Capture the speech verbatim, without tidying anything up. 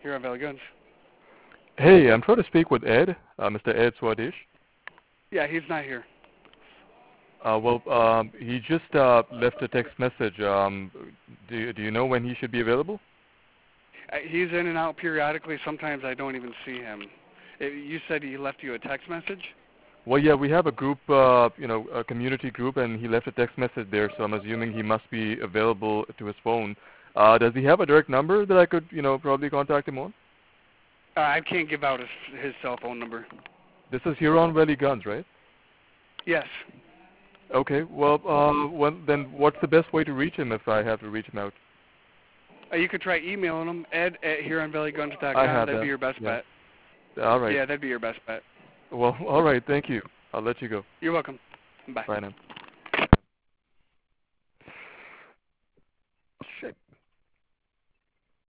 Here on Valley Guns. Hey, I'm trying to speak with Ed, uh, Mister Ed Swadesh. Yeah, he's not here. Uh, well, um, he just uh, left a text message. Um, do, you, do you know when he should be available? Uh, he's in and out periodically. Sometimes I don't even see him. Uh you said he left you a text message? Well, yeah, we have a group, uh, you know, a community group, and he left a text message there, so I'm assuming he must be available to his phone. Uh, does he have a direct number that I could, you know, probably contact him on? Uh, I can't give out his, his cell phone number. This is Huron Valley Guns, right? Yes. Okay, well, uh, well, then what's the best way to reach him if I have to reach him out? Uh, you could try emailing him, ed at huron valley guns dot I com. have That'd that. be your best Yeah. bet. All right. Yeah, that'd be your best bet. Well, all right. Thank you. I'll let you go. You're welcome. Bye. Bye now.